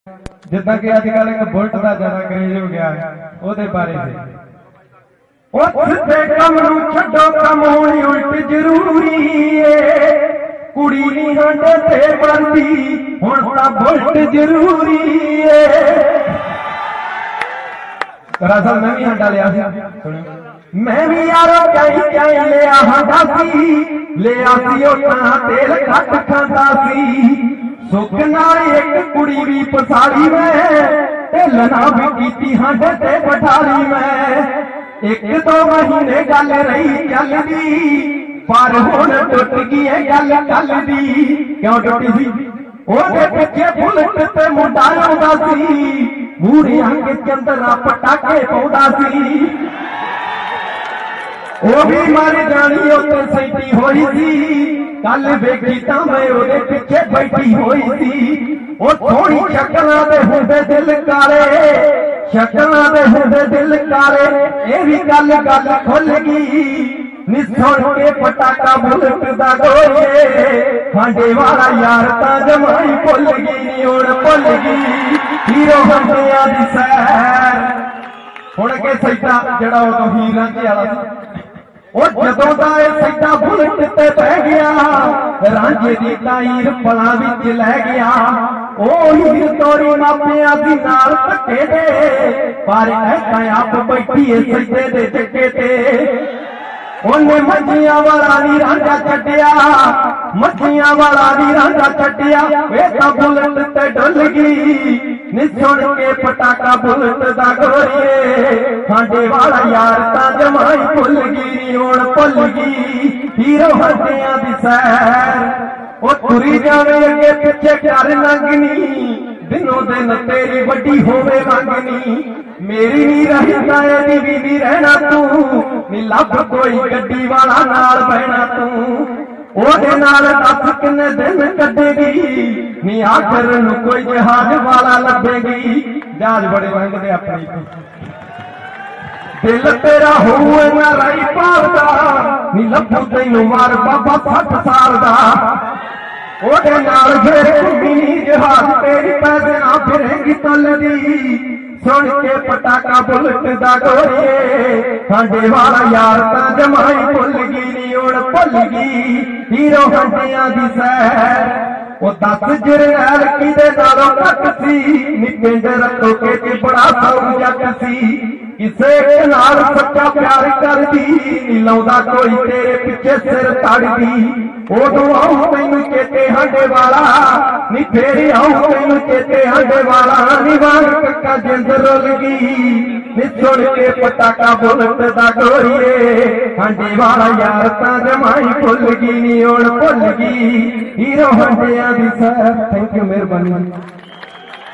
जिदा कि अजकल एक बुलट का ज्यादा क्रेज हो गया ਉਹਦੇ बारे कम नूं छड्डो कमाउणी उल्ट जरूरी है कुड़ी नहीं हांडे ते बनदी हुण तां बुलट जरूरी है। दरअसल मैं भी हांडा लिया मैं भी यारो कई लिया हांडा लिया तेल घट खांदा सी सुख नाल एक कुड़ी भी पसारी मैं लना भी कीती हांडे ते पठारी मैं एक दो महीने गल रही चलदी पर हुण टुट गई है गल कल दी क्यों टुटी सी ओदे पिछे बुलट ते मुंडा आउंदा सी मूरे अंग चंदरा पटाके पाउंदा सी ओ भी मर जानी उत्ते सैटी होई सी कल वेखी तां मैं ओदे पिछे बैठी होई सी ओ थोड़ी शक्लां दे हुंदे दिल काले शक्लां दे हुंदे दिल काले ए भी गल गल खुल गई नी सुण के पटाका बुलट दा गोए हांडे वाला यार तां जमाई भुल गई नी हुण भुल गई हीरो बंदियां दी सैर हुण के सैटा जड़ा उदों हीरां च वाला जदों दा सैटा बुलट ते बह गया रांझे दी ताईर पलां विच लै गया ओ हीर तोरी मापियां दी नाल धक्के दे पर ऐसा आप बैठी है सैटे दे चक्के ते ओने मच्छियां वाला नी रांझा छड्डिया मच्छियां वाला नी रांझा छड्डिया वे तां बुलट ते डुल गई नी सुण के पटाका बुलट दा गोरीए हांडे वाला यार तां जमाई भुल गई हुण भुल गई हीरो हंडियां दी सैर ओ तुरी जावे अगे पिछे कर लंघनी दिनों दिन तेरी वड्डी होवे मंगनी मेरी नी रहता एदी भी नी रहना तू नी लभ कोई गड्डी वाला नाल बहना तू ओदे नाल दस किन्ने दिन कड्डेगी नी आखिर नूं कोई जहाज वाला लभेगी जहाज बड़े मंगदे अपनी दिल तेरा होए ना राई पालदा नी लभू तैनूं मार बाबा 60 साल दा ओदे नाल फिर घुम्मी जहाज तेरी पैसे ना फिरेंगी तलदी सुन के पटाका बुलट दा गोरीए हांडे वाला यार तां जमाई भुल गई नी हुण भुल गई हीरो हंडियां दी सैर ओ 10 जरनैल किदे नालों घट सी नी पिंड रखो के ते बड़ा सौर जग सी किसे नाल सच्चा प्यार करदी नी लाउंदा कोई तेरे पिछे सिर तड़दी ओदों आऊं तैनूं चेते हांडे वाला नी फेरी आऊं तैनूं चेते हांडे वाला नी वांग कक्का जिंद रुल गई नी सुण के पटाका बुलट दा गोरीए हांडे वाला यार तां जमाई भुल गई नी हुण भुल गई हीरो हंडियां दी सैर। थैंक यू मेहरबानी।